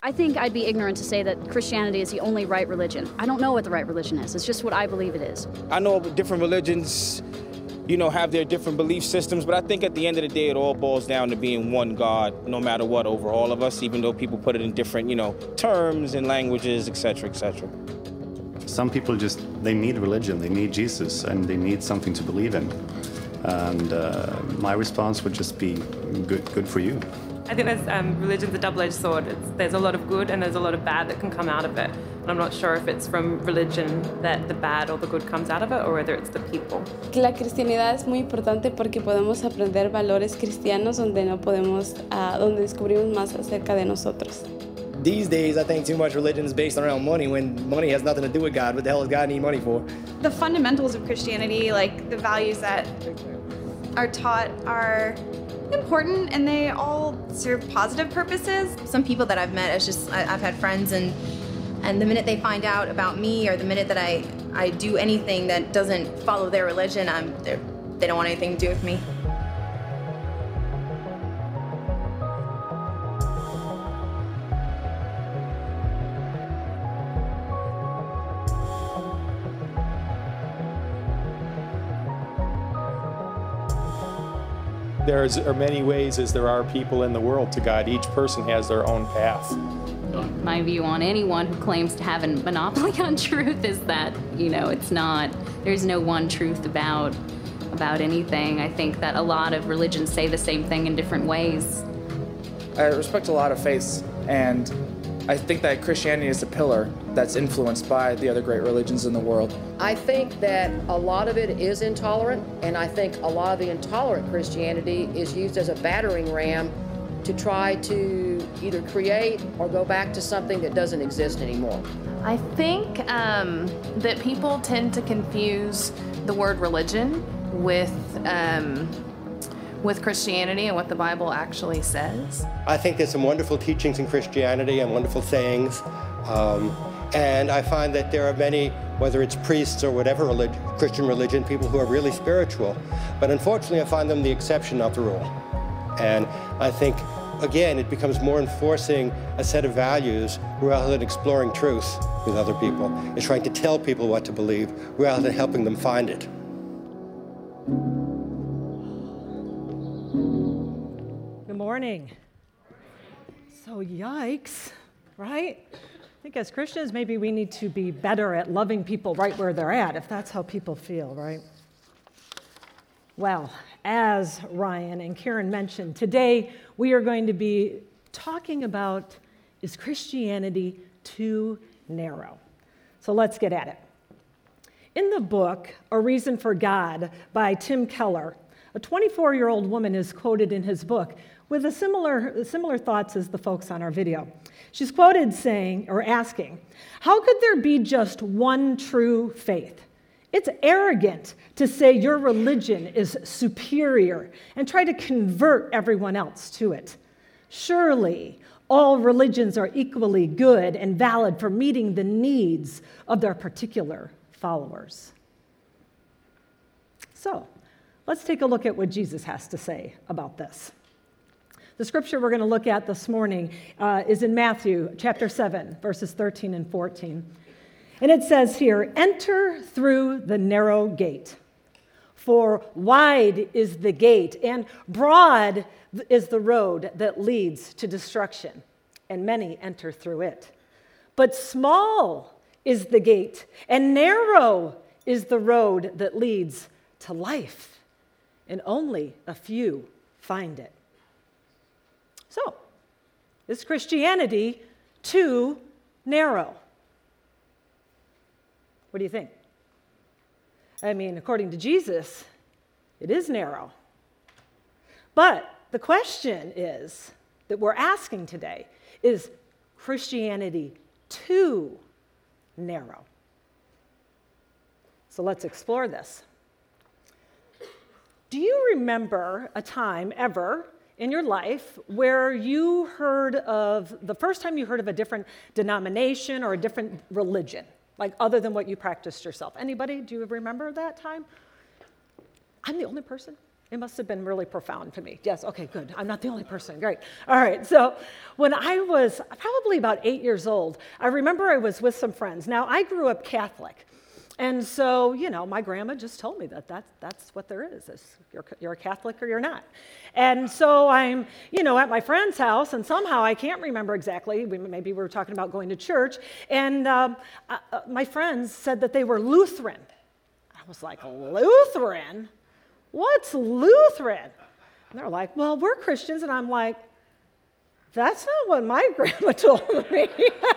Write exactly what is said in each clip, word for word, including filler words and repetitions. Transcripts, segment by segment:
I think I'd be ignorant to say that Christianity is the only right religion. I don't know what the right religion is. It's just what I believe it is. I know different religions, you know, have their different belief systems, but I think at the end of the day, it all boils down to being one God, no matter what, over all of us, even though people put it in different, you know, terms and languages, et cetera, et cetera. Some people just, they need religion, they need Jesus, and they need something to believe in. And uh, my response would just be good, good for you. I think there's um, religion's a double-edged sword. It's, there's a lot of good and there's a lot of bad that can come out of it. And I'm not sure if it's from religion that the bad or the good comes out of it, or whether it's the people. La cristianidad es muy importante porque podemos aprender valores cristianos donde no podemos, uh, donde descubrimos más acerca de nosotros. These days, I think too much religion is based around money when money has nothing to do with God. What the hell does God need money for? The fundamentals of Christianity, like the values that are taught, are important, and they all serve positive purposes. Some people that I've met, it's just I, I've had friends, and and the minute they find out about me, or the minute that I I do anything that doesn't follow their religion, I'm they don't want anything to do with me. There are many ways as there are people in the world to God. Each person has their own path. My view on anyone who claims to have a monopoly on truth is that, you know, it's not, there's no one truth about, about anything. I think that a lot of religions say the same thing in different ways. I respect a lot of faiths, and I think that Christianity is a pillar that's influenced by the other great religions in the world. I think that a lot of it is intolerant, and I think a lot of the intolerant Christianity is used as a battering ram to try to either create or go back to something that doesn't exist anymore. I think um, that people tend to confuse the word religion with um, with Christianity and what the Bible actually says. I think there's some wonderful teachings in Christianity and wonderful sayings. Um, and I find that there are many, whether it's priests or whatever religion, Christian religion, people who are really spiritual. But unfortunately, I find them the exception, not the rule. And I think, again, it becomes more enforcing a set of values rather than exploring truth with other people. It's trying to tell people what to believe rather than helping them find it. Good morning. So yikes, right? I think as Christians, maybe we need to be better at loving people right where they're at, if that's how people feel, right? Well, as Ryan and Karen mentioned, today we are going to be talking about, is Christianity too narrow? So let's get at it. In the book, A Reason for God by Tim Keller, a twenty-four-year-old woman is quoted in his book with a similar, similar thoughts as the folks on our video. She's quoted saying, or asking, how could there be just one true faith? It's arrogant to say your religion is superior and try to convert everyone else to it. Surely, all religions are equally good and valid for meeting the needs of their particular followers. So, let's take a look at what Jesus has to say about this. The scripture we're going to look at this morning uh, is in Matthew chapter seven, verses thirteen and fourteen. And it says here, enter through the narrow gate, for wide is the gate, and broad is the road that leads to destruction, and many enter through it. But small is the gate, and narrow is the road that leads to life, and only a few find it. So, is Christianity too narrow? What do you think? I mean, according to Jesus, it is narrow. But the question is, that we're asking today, is Christianity too narrow? So let's explore this. Do you remember a time ever in your life where you heard of, the first time you heard of a different denomination or a different religion, like other than what you practiced yourself? Anybody, do you remember that time? I'm the only person It must have been really profound to me. Yes, okay, good. I'm not the only person. Great. All right, so when I was probably about eight years old, I remember I was with some friends. Now, I grew up Catholic. And so, you know, my grandma just told me that that's, that's what there is. is you're, you're a Catholic or you're not. And so I'm, you know, at my friend's house, and somehow I can't remember exactly. We, maybe we were talking about going to church. And um, uh, uh, my friends said that they were Lutheran. I was like, Lutheran? What's Lutheran? And they're like, well, we're Christians. And I'm like, that's not what my grandma told me.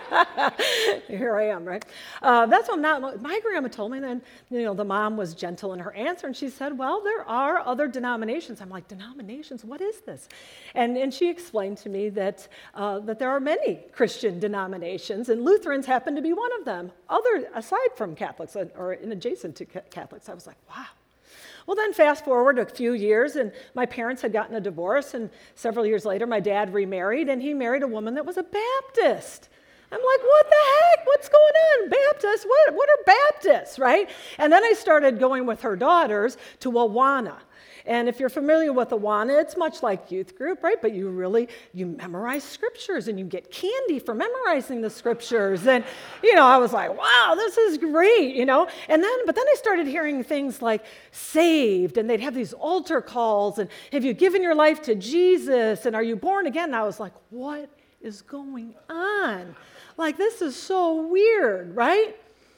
Here I am, right? Uh, that's what not, my grandma told me. And then, you know, the mom was gentle in her answer, and she said, well, there are other denominations. I'm like, denominations? What is this? And, and she explained to me that, uh, that there are many Christian denominations, and Lutherans happen to be one of them, other aside from Catholics or in adjacent to Catholics. I was like, wow. Well, then fast forward a few years, and my parents had gotten a divorce, and several years later, my dad remarried, and he married a woman that was a Baptist. I'm like, what the heck? What's going on? Baptists? What, what are Baptists, right? And then I started going with her daughters to Awana. And if you're familiar with Awana, it's much like youth group, right? But you really, you memorize scriptures, and you get candy for memorizing the scriptures. And, you know, I was like, wow, this is great, you know? And then, but then I started hearing things like saved, and they'd have these altar calls, and have you given your life to Jesus, and are you born again? And I was like, what is going on? Like, this is so weird, right?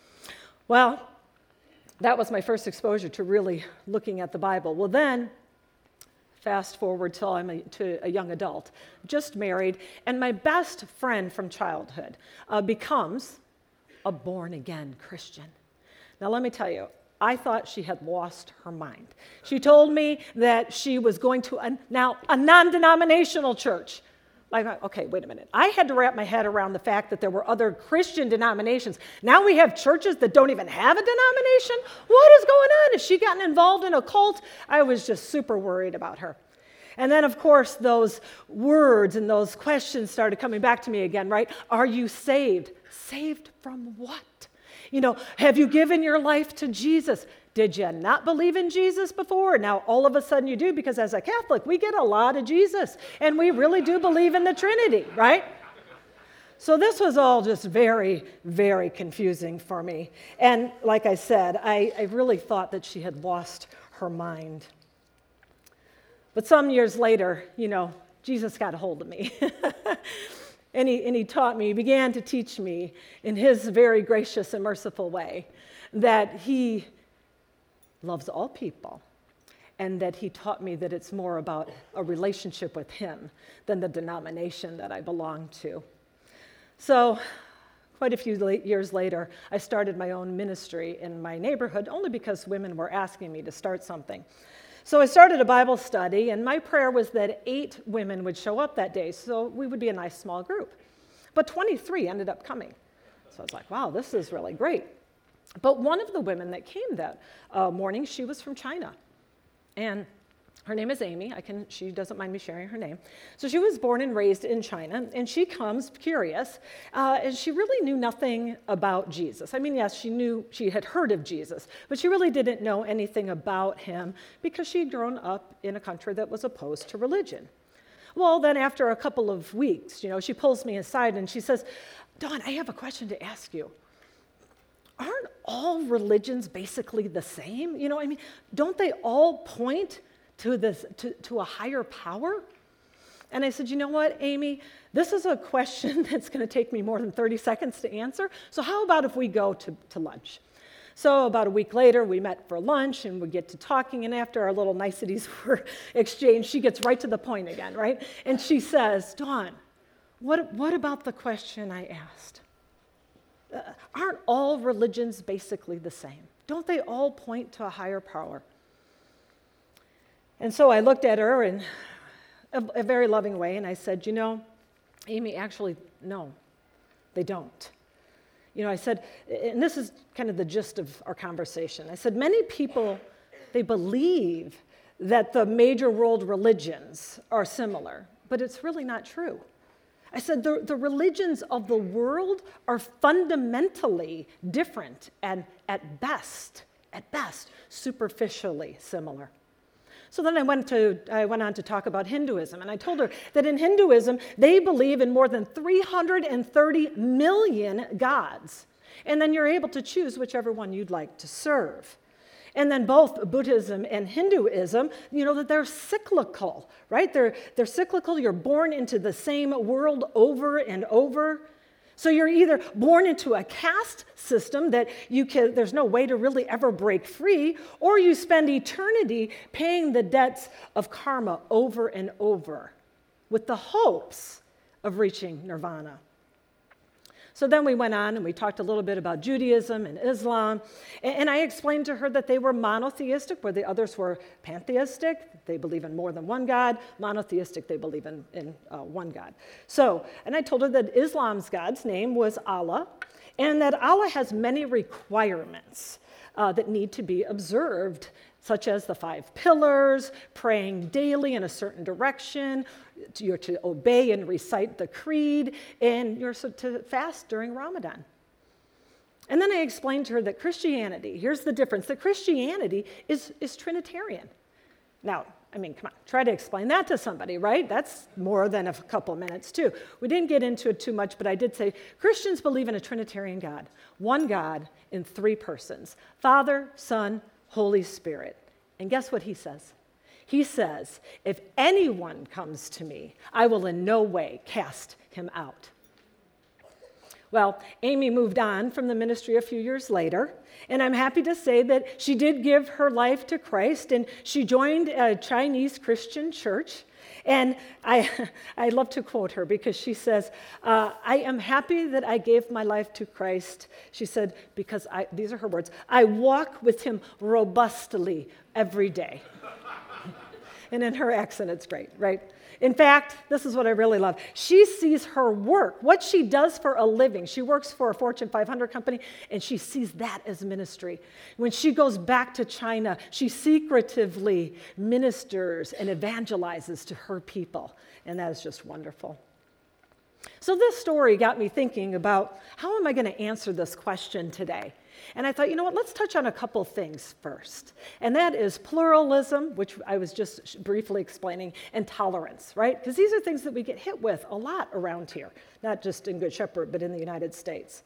Well, that was my first exposure to really looking at the Bible. Well, then, fast forward till I'm a, to a young adult, just married, and my best friend from childhood uh, becomes a born-again Christian. Now, let me tell you, I thought she had lost her mind. She told me that she was going to a, now a non-denominational church. Like, okay, wait a minute. I had to wrap my head around the fact that there were other Christian denominations. Now we have churches that don't even have a denomination? What is going on? Has she gotten involved in a cult? I was just super worried about her. And then, of course, those words and those questions started coming back to me again, right? Are you saved? Saved from what? You know, have you given your life to Jesus? Did you not believe in Jesus before? Now, all of a sudden you do, because as a Catholic, we get a lot of Jesus, and we really do believe in the Trinity, right? So this was all just very, very confusing for me. And like I said, I, I really thought that she had lost her mind. But some years later, you know, Jesus got a hold of me. and, he, and he taught me, he began to teach me in his very gracious and merciful way that he loves all people, and that he taught me that it's more about a relationship with him than the denomination that I belong to. So quite a few years later, I started my own ministry in my neighborhood, only because women were asking me to start something. So I started a Bible study, and my prayer was that eight women would show up that day, so we would be a nice small group. But twenty-three ended up coming. So I was like, wow, this is really great. But one of the women that came that uh, morning, she was from China. And her name is Amy. I can, she doesn't mind me sharing her name. So she was born and raised in China, and she comes curious, uh, and she really knew nothing about Jesus. I mean, yes, she knew, she had heard of Jesus, but she really didn't know anything about him because she'd grown up in a country that was opposed to religion. Well, then after a couple of weeks, you know, she pulls me aside and she says, Dawn, I have a question to ask you. Aren't all religions basically the same? You know, I mean, don't they all point to this, to, to a higher power? And I said, you know what, Amy, this is a question that's going to take me more than thirty seconds to answer. So how about if we go to, to lunch? So about a week later, we met for lunch, and we get to talking, and after our little niceties were exchanged, she gets right to the point again, right? And she says, Dawn, what, what about the question I asked? Uh, aren't all religions basically the same? Don't they all point to a higher power? And so I looked at her in a, a very loving way, and I said, you know, Amy, actually, no, they don't. You know, I said, and this is kind of the gist of our conversation. I said, many people, they believe that the major world religions are similar, but it's really not true. I said, the, the religions of the world are fundamentally different and at best, at best, superficially similar. So then I went to I went on to talk about Hinduism, and I told her that in Hinduism, they believe in more than three hundred thirty million gods. And then you're able to choose whichever one you'd like to serve. And then both Buddhism and Hinduism, you know, that they're cyclical, right? They're, they're cyclical. You're born into the same world over and over. So you're either born into a caste system that you can, there's no way to really ever break free, or you spend eternity paying the debts of karma over and over with the hopes of reaching nirvana. So then we went on and we talked a little bit about Judaism and Islam. And I explained to her that they were monotheistic, where the others were pantheistic. They believe in more than one God. Monotheistic, they believe in, in uh, one God. So, and I told her that Islam's God's name was Allah, and that Allah has many requirements uh, that need to be observed, such as the five pillars, praying daily in a certain direction, you're to obey and recite the creed, and you're to fast during Ramadan. And then I explained to her that Christianity, here's the difference, that Christianity is, is Trinitarian. Now, I mean, come on, try to explain that to somebody, right? That's more than a couple minutes, too. We didn't get into it too much, but I did say Christians believe in a Trinitarian God, one God in three persons, Father, Son, Holy Spirit. And guess what he says? He says, if anyone comes to me, I will in no way cast him out. Well, Amy moved on from the ministry a few years later, and I'm happy to say that she did give her life to Christ, and she joined a Chinese Christian church. And I, I love to quote her because she says, uh, I am happy that I gave my life to Christ. She said, because I, these are her words, I walk with him robustly every day. And in her accent, it's great, right? In fact, this is what I really love. She sees her work, what she does for a living. She works for a Fortune five hundred company, and she sees that as ministry. When she goes back to China, she secretively ministers and evangelizes to her people, and that is just wonderful. So this story got me thinking about, how am I going to answer this question today? And I thought, you know what, let's touch on a couple things first. And that is pluralism, which I was just briefly explaining, and tolerance, right? Because these are things that we get hit with a lot around here, not just in Good Shepherd, but in the United States.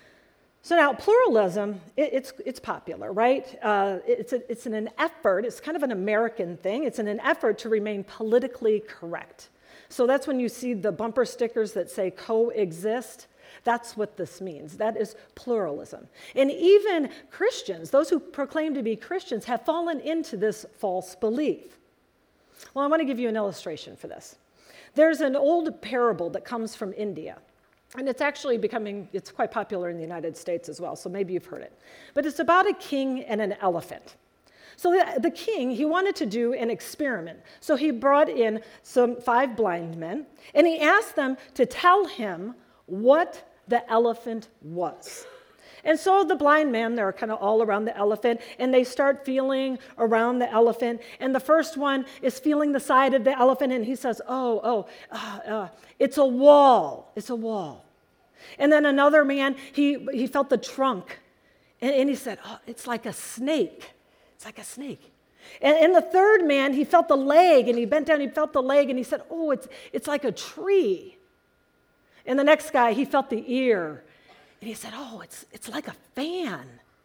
So now, pluralism, it, it's, it's popular, right? Uh, it's, a, it's in an effort, it's kind of an American thing, it's in an effort to remain politically correct. So that's when you see the bumper stickers that say coexist. That's what this means. That is pluralism. And even Christians, those who proclaim to be Christians, have fallen into this false belief. Well, I want to give you an illustration for this. There's an old parable that comes from India. And it's actually becoming, it's quite popular in the United States as well, so maybe you've heard it. But it's about a king and an elephant. So the, the king, he wanted to do an experiment. So he brought in some five blind men, and he asked them to tell him what the elephant was. And so the blind men, they're kind of all around the elephant, and they start feeling around the elephant. And the first one is feeling the side of the elephant, and he says, oh, oh, uh, uh, it's a wall. It's a wall. And then another man, he, he felt the trunk, and, and he said, oh, it's like a snake. It's like a snake. And, and the third man, he felt the leg, and he bent down, he felt the leg, and he said, oh, it's, it's like a tree. And the next guy, he felt the ear, and he said, oh, it's, it's like a fan.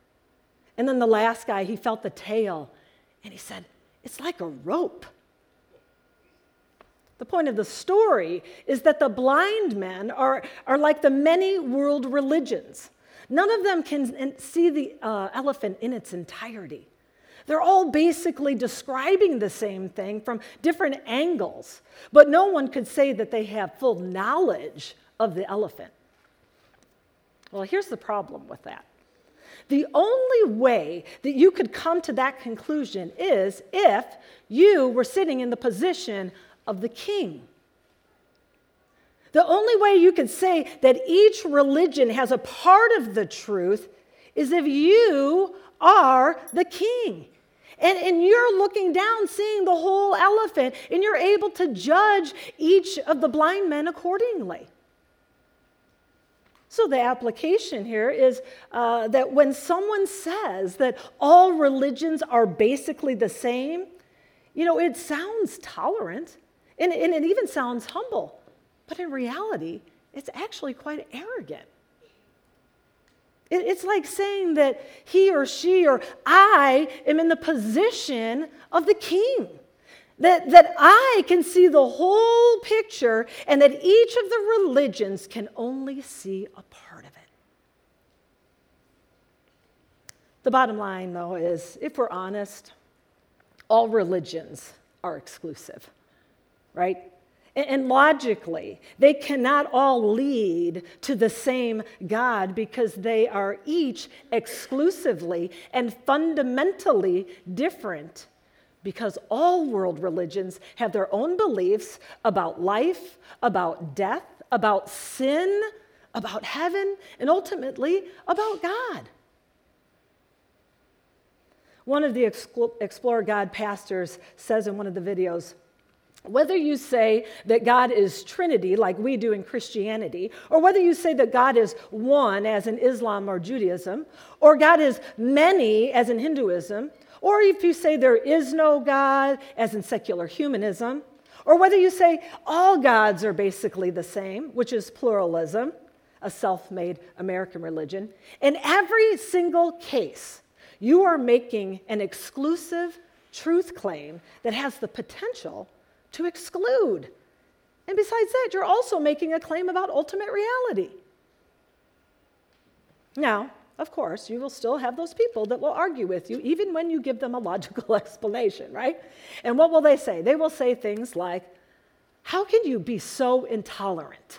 And then the last guy, he felt the tail, and he said, it's like a rope. The point of the story is that the blind men are, are like the many world religions. None of them can see the uh, elephant in its entirety. They're all basically describing the same thing from different angles, but no one could say that they have full knowledge of the elephant. Well, here's the problem with that. The only way that you could come to that conclusion is if you were sitting in the position of the king. The only way you could say that each religion has a part of the truth is if you are the king. And, and you're looking down, seeing the whole elephant, and you're able to judge each of the blind men accordingly. So the application here is uh, that when someone says that all religions are basically the same, You know, it sounds tolerant, and, and it even sounds humble, but in reality, it's actually quite arrogant. It, it's like saying that he or she or I am in the position of the king, that, that I can see the whole picture, and that each of the religions can only see a part of it. The bottom line, though, is if we're honest, all religions are exclusive, right? And, and logically, they cannot all lead to the same God because they are each exclusively and fundamentally different, because all world religions have their own beliefs about life, about death, about sin, about heaven, and ultimately about God. One of the Explore God pastors says in one of the videos, whether you say that God is Trinity, like we do in Christianity, or whether you say that God is one, as in Islam or Judaism, or God is many, as in Hinduism, or if you say there is no God, as in secular humanism, or whether you say all gods are basically the same, which is pluralism, a self-made American religion, in every single case, you are making an exclusive truth claim that has the potential to exclude. And besides that, you're also making a claim about ultimate reality. Now, of course, you will still have those people that will argue with you, even when you give them a logical explanation, right? And what will they say? They will say things like, how can you be so intolerant?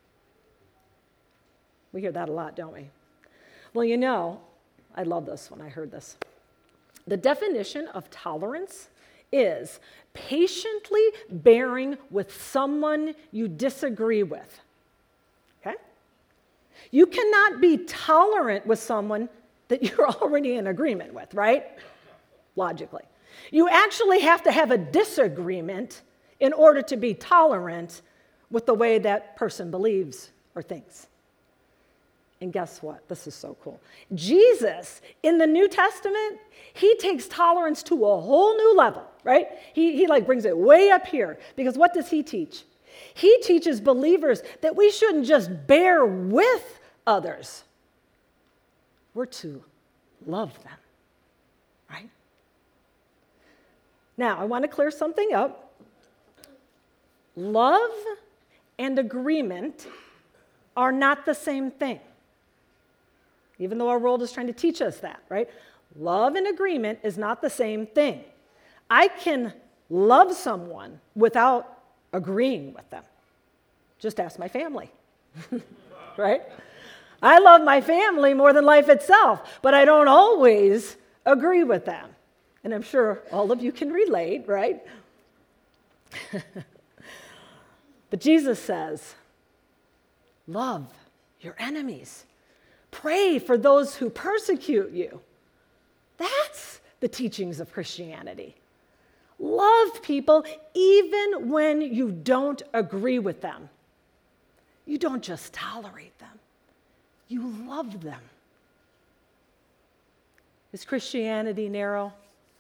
We hear that a lot, don't we? Well, you know, I love this when I heard this. The definition of tolerance is patiently bearing with someone you disagree with. Okay? You cannot be tolerant with someone that you're already in agreement with, right? Logically. You actually have to have a disagreement in order to be tolerant with the way that person believes or thinks. And guess what? This is so cool. Jesus, in the New Testament, he takes tolerance to a whole new level, right? He, he like brings it way up here, because what does he teach? He teaches believers that we shouldn't just bear with others. We're to love them, right? Now, I want to clear something up. Love and agreement are not the same thing. Even though our world is trying to teach us that, right? Love and agreement is not the same thing. I can love someone without agreeing with them. Just ask my family, right? I love my family more than life itself, but I don't always agree with them. And I'm sure all of you can relate, right? But Jesus says, love your enemies. Pray for those who persecute you. That's the teachings of Christianity. Love people even when you don't agree with them. You don't just tolerate them. You love them. Is Christianity narrow?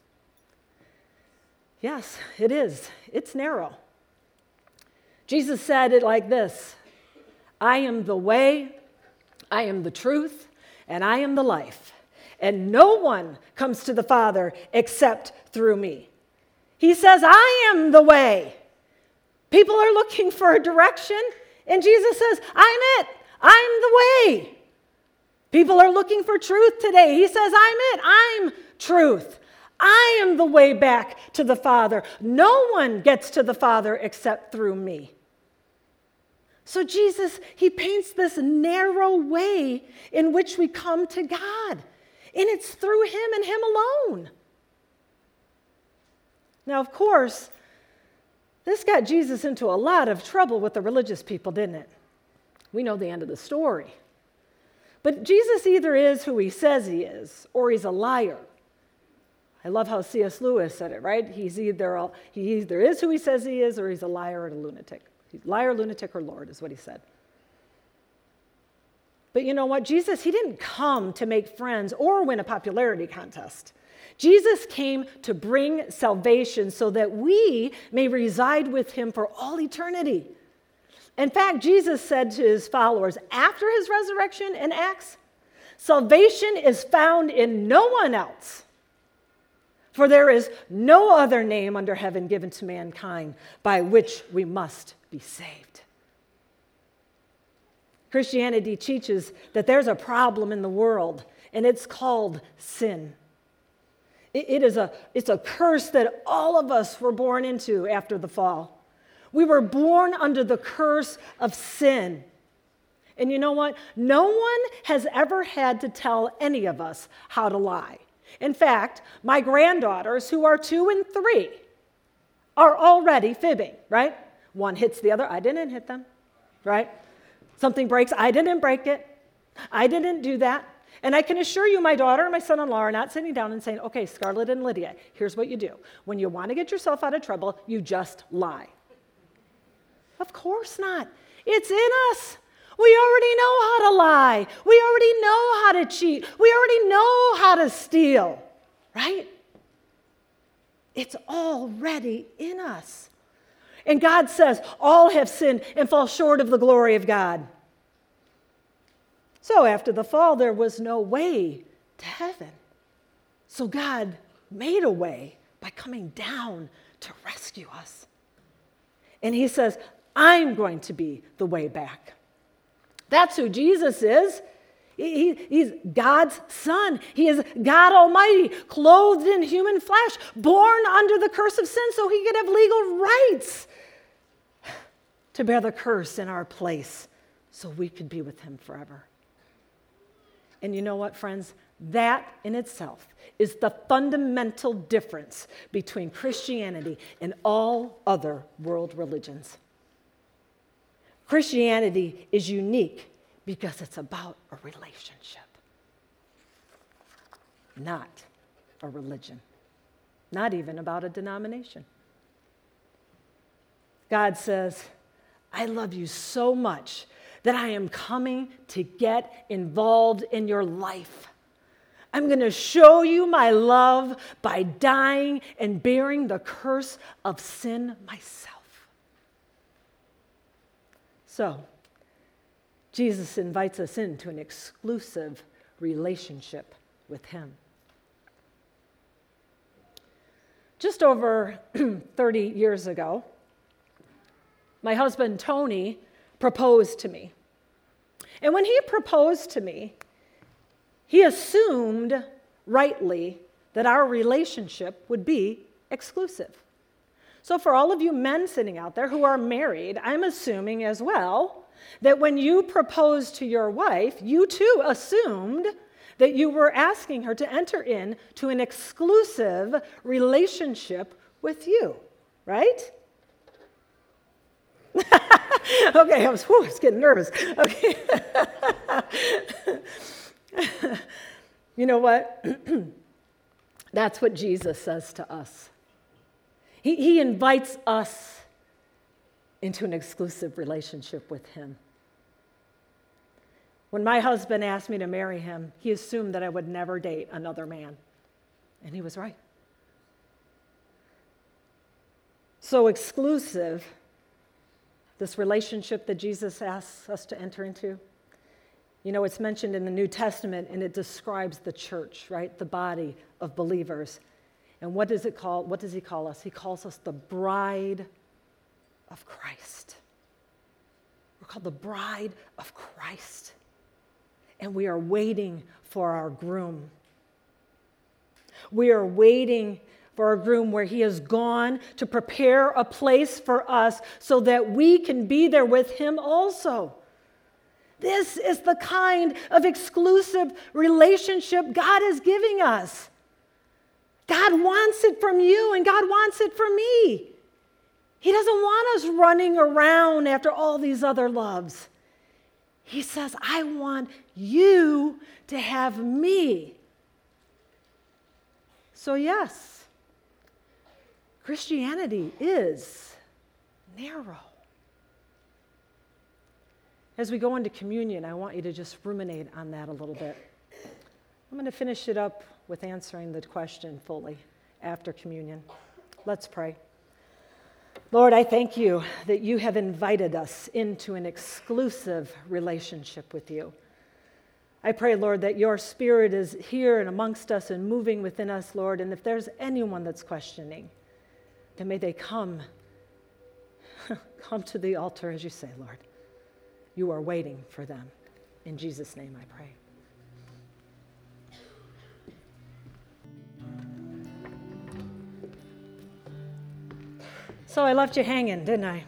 Yes, it is. It's narrow. Jesus said it like this: I am the way, I am the truth, and I am the life. And no one comes to the Father except through me. He says, I am the way. People are looking for a direction, and Jesus says, I'm it. I'm the way. People are looking for truth today. He says, I'm it. I'm truth. I am the way back to the Father. No one gets to the Father except through me. So Jesus, he paints this narrow way in which we come to God. And it's through him and him alone. Now, of course, this got Jesus into a lot of trouble with the religious people, didn't it? We know the end of the story. But Jesus either is who he says he is, or he's a liar. I love how C S Lewis said it, right? He's either a, he either is who he says he is, or he's a liar and a lunatic. He's liar, lunatic, or Lord is what he said. But you know what? Jesus, he didn't come to make friends or win a popularity contest. Jesus came to bring salvation so that we may reside with him for all eternity. In fact, Jesus said to his followers after his resurrection in Acts, salvation is found in no one else, for there is no other name under heaven given to mankind by which we must be saved. Christianity teaches that there's a problem in the world, and it's called sin. It, it is a, it's a curse that all of us were born into after the fall. We were born under the curse of sin. And you know what? No one has ever had to tell any of us how to lie. In fact, my granddaughters, who are two and three, are already fibbing, right? One hits the other. I didn't hit them, right? Something breaks. I didn't break it. I didn't do that. And I can assure you, my daughter and my son-in-law are not sitting down and saying, okay, Scarlett and Lydia, here's what you do. When you want to get yourself out of trouble, you just lie. Of course not. It's in us. We already know how to lie. We already know how to cheat. We already know how to steal, right? It's already in us. And God says, all have sinned and fall short of the glory of God. So after the fall, there was no way to heaven. So God made a way by coming down to rescue us. And he says, I'm going to be the way back. That's who Jesus is. He, he's God's son. He is God Almighty, clothed in human flesh, born under the curse of sin so he could have legal rights to bear the curse in our place so we could be with him forever. And you know what, friends? That in itself is the fundamental difference between Christianity and all other world religions. Christianity is unique because it's about a relationship, not a religion, not even about a denomination. God says, I love you so much that I am coming to get involved in your life. I'm going to show you my love by dying and bearing the curse of sin myself. So, Jesus invites us into an exclusive relationship with him. Just over thirty years ago, my husband, Tony, proposed to me. And when he proposed to me, he assumed rightly that our relationship would be exclusive. So for all of you men sitting out there who are married, I'm assuming as well that when you proposed to your wife, you too assumed that you were asking her to enter into an exclusive relationship with you, right? Okay, I was, whew, I was getting nervous. Okay. You know what? That's what Jesus says to us. He, he invites us into an exclusive relationship with him. When my husband asked me to marry him, he assumed that I would never date another man. And he was right. So exclusive, this relationship that Jesus asks us to enter into, you know, it's mentioned in the New Testament, and it describes the church, right? The body of believers. And what does it call? What does he call us? He calls us the bride of Christ. We're called the bride of Christ. And we are waiting for our groom. We are waiting for our groom where he has gone to prepare a place for us so that we can be there with him also. This is the kind of exclusive relationship God is giving us. God wants it from you, and God wants it from me. He doesn't want us running around after all these other loves. He says, I want you to have me. So yes, Christianity is narrow. As we go into communion, I want you to just ruminate on that a little bit. I'm going to finish it up with answering the question fully after communion. Let's pray. Lord, I thank you that you have invited us into an exclusive relationship with you. I pray, Lord, that your Spirit is here and amongst us and moving within us, Lord, and if there's anyone that's questioning, then may they come, come to the altar, as you say, Lord. You are waiting for them. In Jesus' name I pray. So I left you hanging, didn't I?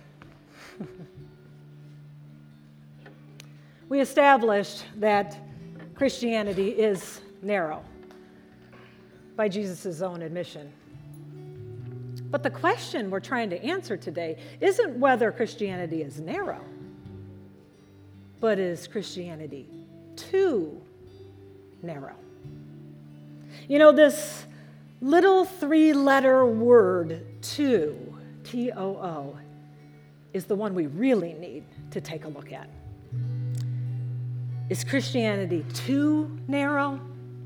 We established that Christianity is narrow by Jesus' own admission. But the question we're trying to answer today isn't whether Christianity is narrow, but is Christianity too narrow? You know, this little three-letter word, too, T O O, is the one we really need to take a look at. Is Christianity too narrow?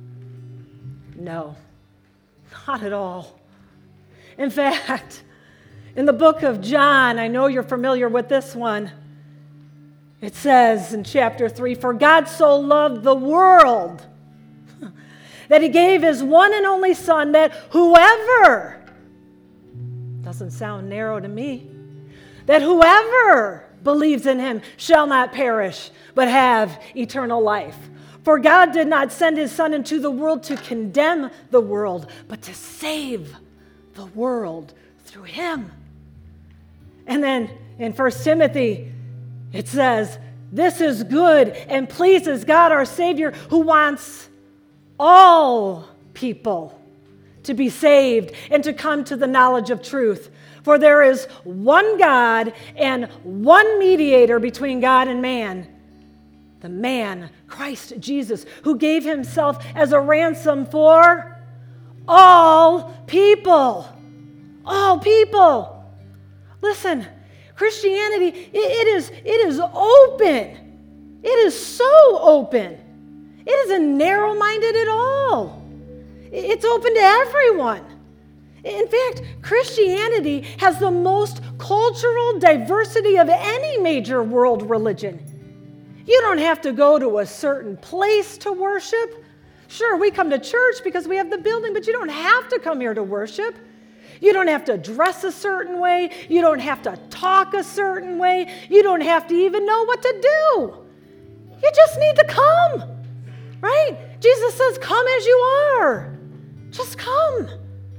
No, not at all. In fact, in the book of John, I know you're familiar with this one, it says in chapter three, "For God so loved the world that he gave his one and only Son, that whoever," doesn't sound narrow to me, "that whoever believes in him shall not perish, but have eternal life. For God did not send his Son into the world to condemn the world, but to save the world through him." And then in First Timothy, it says, "This is good and pleases God our Savior, who wants all people to be saved and to come to the knowledge of truth. For there is one God and one mediator between God and man, the man, Christ Jesus, who gave himself as a ransom for all people." All people. Listen, Christianity, it, it is, it is open. It is so open. It isn't narrow-minded at all. It's open to everyone. In fact, Christianity has the most cultural diversity of any major world religion. You don't have to go to a certain place to worship. Sure, we come to church because we have the building, but you don't have to come here to worship. You don't have to dress a certain way. You don't have to talk a certain way. You don't have to even know what to do. You just need to come, right? Jesus says, "Come as you are." Just come.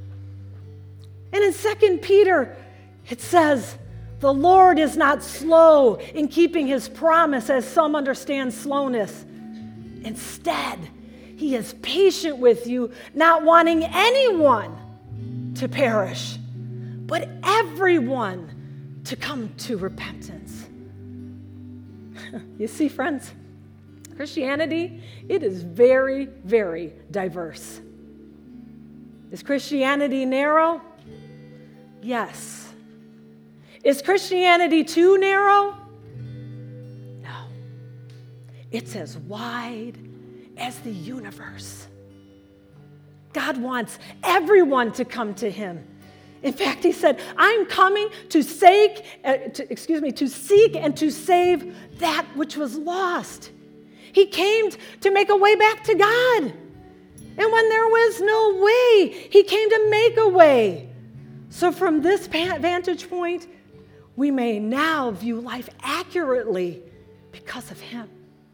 And in Second Peter, it says, "The Lord is not slow in keeping his promise, as some understand slowness. Instead, he is patient with you, not wanting anyone to perish, but everyone to come to repentance." You see, friends, Christianity, it is very, very diverse. Is Christianity narrow? Yes. Is Christianity too narrow? No. It's as wide as the universe. God wants everyone to come to him. In fact, he said, "I'm coming to seek, uh, to, excuse me, to seek and to save that which was lost." He came to make a way back to God. And when there was no way, he came to make a way. So from this vantage point, we may now view life accurately because of him.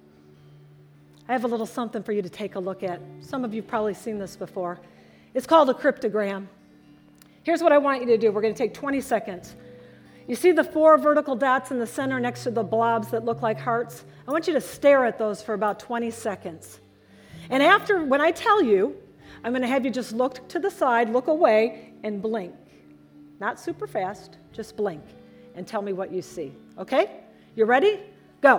I have a little something for you to take a look at. Some of you have probably seen this before. It's called a cryptogram. Here's what I want you to do. We're going to take twenty seconds. You see the four vertical dots in the center next to the blobs that look like hearts? I want you to stare at those for about twenty seconds. And after, when I tell you, I'm going to have you just look to the side, look away, and blink. Not super fast, just blink. And tell me what you see. Okay? You ready? Go.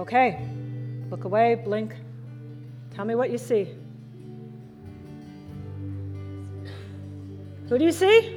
Okay. Look away, blink. Tell me what you see. Who do you see?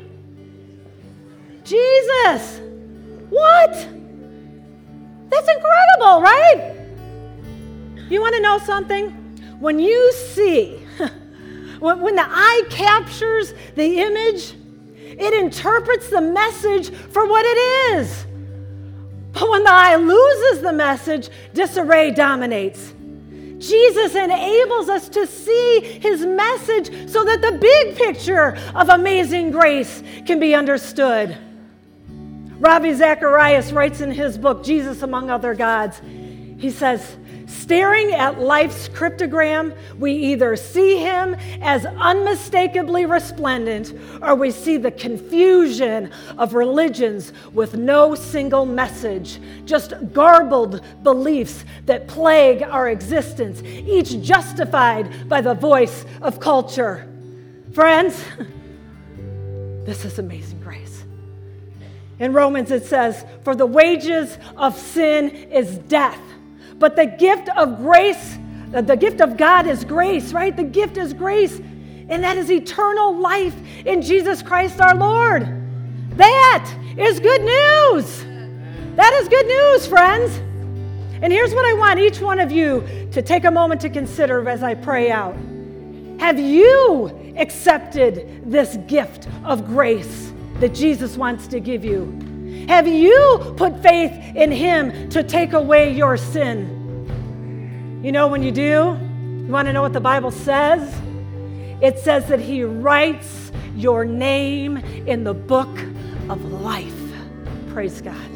Jesus! What? That's incredible, right? You want to know something? When you see, when the eye captures the image, it interprets the message for what it is. But when the eye loses the message, disarray dominates. Jesus enables us to see his message so that the big picture of amazing grace can be understood. Ravi Zacharias writes in his book, Jesus Among Other Gods, he says, staring at life's cryptogram, we either see him as unmistakably resplendent or we see the confusion of religions with no single message, just garbled beliefs that plague our existence, each justified by the voice of culture. Friends, this is amazing grace. In Romans it says, for the wages of sin is death. But the gift of grace, the gift of God is grace, right? The gift is grace, and that is eternal life in Jesus Christ our Lord. That is good news. That is good news, friends. And here's what I want each one of you to take a moment to consider as I pray out. Have you accepted this gift of grace that Jesus wants to give you? Have you put faith in him to take away your sin? You know, when you do, you want to know what the Bible says? It says that he writes your name in the book of life. Praise God.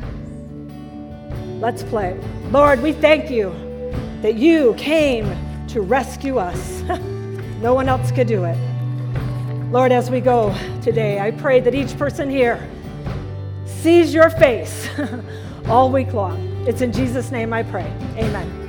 Let's pray. Lord, we thank you that you came to rescue us. No one else could do it. Lord, as we go today, I pray that each person here sees your face all week long. It's in Jesus' name I pray. Amen.